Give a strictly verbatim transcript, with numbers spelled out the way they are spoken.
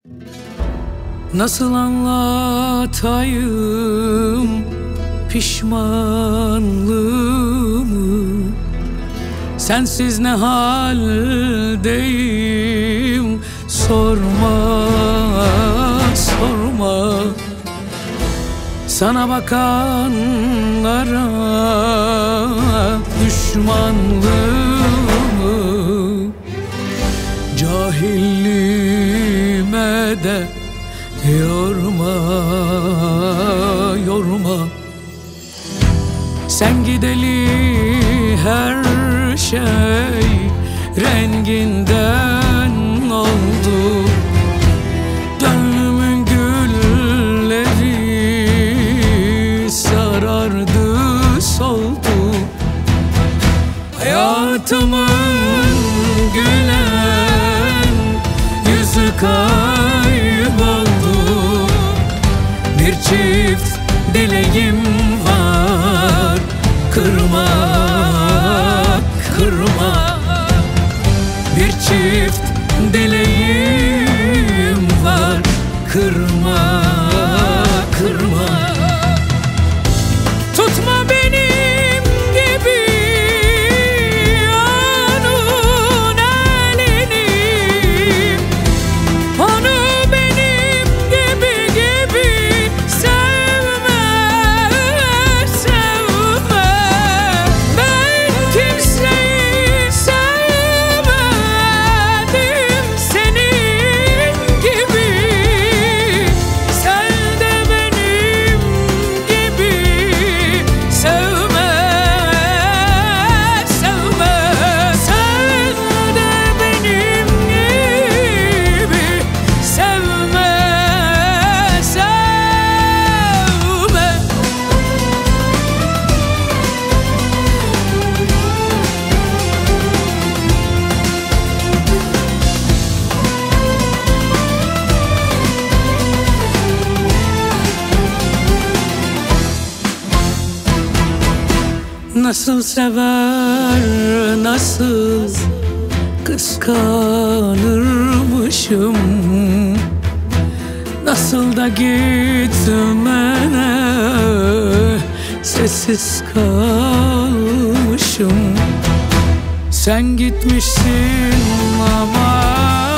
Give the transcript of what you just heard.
Nasıl anlatayım pişmanlığımı, sensiz ne haldeyim, sorma sorma. Sana bakanlara düşmanlığımı, cahilliğime de yorma yorma. Sen gideli her şey renginden oldu. Gönlümün gülleri sarardı, soldu. Hayatımın gülen yüzü kayboldu. Bir çift dileğim var, kırma kırma. Bir çift dileğim var, kırma kırma. Tutma benim gibi onun elini, onu benim gibi gibi sevme sevme. Ben kimseyi sevmedim senin gibi. Sen de benim gibi sevme sevme. Sen de benim gibi sevme sevme. Nasıl sever, nasıl kıskanırmışım, nasıl da gitmene sessiz kalmışım. Sen gitmişsin ama